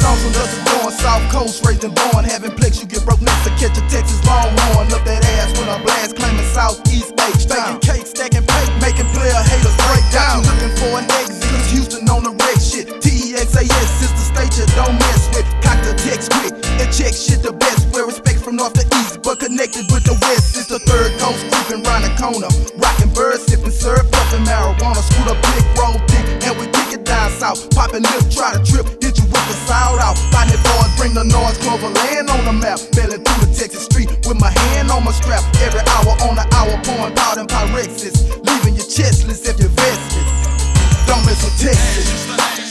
songs from us is going South Coast, raised and born. Having plex, you get broke next to catch a Texas Longhorn. Up that ass when I blast, claiming Southeast H-Town. Baking cake, stacking paper, making player haters break down. Looking for an exit, cause Houston on the wreck shit. TEXAS is the state you don't mess with. Cock the text quick and check shit the best. Where respect from north to east, but connected with the west. It's the third coast, creeping round the corner. Rockin' birds, sipping syrup, puffin' marijuana. Scoot up, click, roll thick, and we kick it down south. Poppin' lip, try to trip, hit you with the sound out. Botany boys bring the noise, Clover land on the map. Bailing through the Texas street with my hand on my strap. Every hour on the hour, pouring powder and Pyrexis. Leaving your chestless if you're vested. Don't mess with Texas.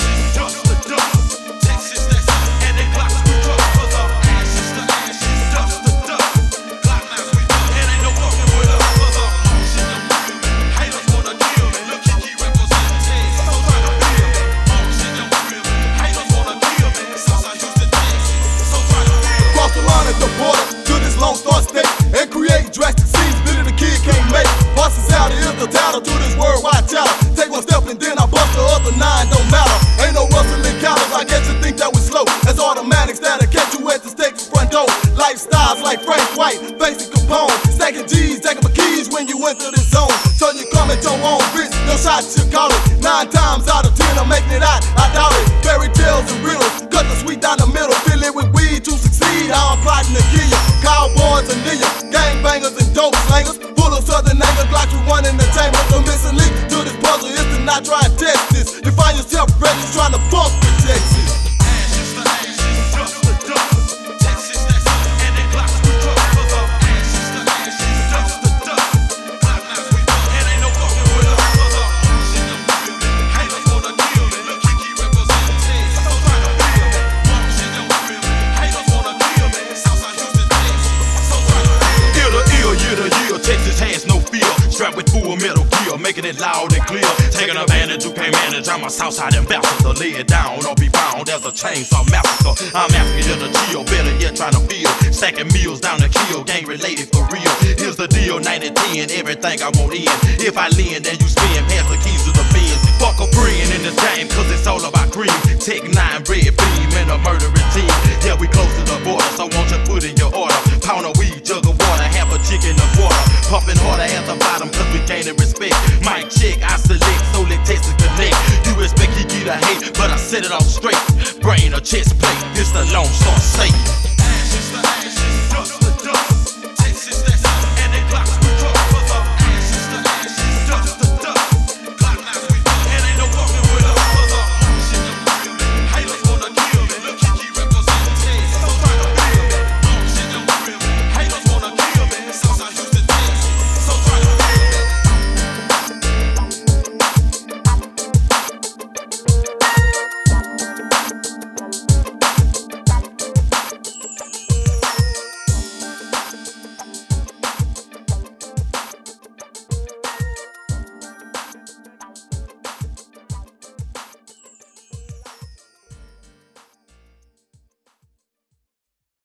The border to this Lone Star State and create drastic scenes Billy the Kid can't make. Parsons out is the title to this worldwide channel. Take one step and then I bust the other 9, don't matter. Ain't no rustling counters, I guess you think that we slow. That's automatics that'll catch you at the state's front door. Lifestyles like Frank White, basic Capone. Stacking G's, taking my keys when you enter this zone. So you come at your own risk, no shots you call it. 9 times out of 10 I'm making it out, I doubt it. Fairy tales and riddles, cut the sweet down the middle. Fill it with weed to succeed, how I'm plotting to kill you. Cowboys and Nia, gangbangers and dope slangers. Full of southern anger, Glock you one in the chamber. The missing link to this puzzle is to not try and test this. You find yourself ready trying to bump the Texas. Texas has no fear, strapped with full metal gear, making it loud and clear. Taking advantage, you can't manage. I'm a Southside ambassador. Lay it down or be found as a chainsaw massacre. I'm asking you to chill, better yet trying to feel. Stacking meals down the kill, gang related for real. Here's the deal, 90-10, everything I want in. If I lean, then you spin, pass the keys to the Benz. Fuck a friend in this game, cause it's all about green. Tech 9, red beam, and a murdering team. Yeah, we close to the border, so won't you put in your order. Pound of weed, jug of water, half a chicken a quarter. Pumping harder at the bottom cause we gaining respect. Mic check, I select, solely Texas connect. You expect he get a hate, but I set it off straight. Brain or chest plate, this the Lone Star State. Ashes to ashes.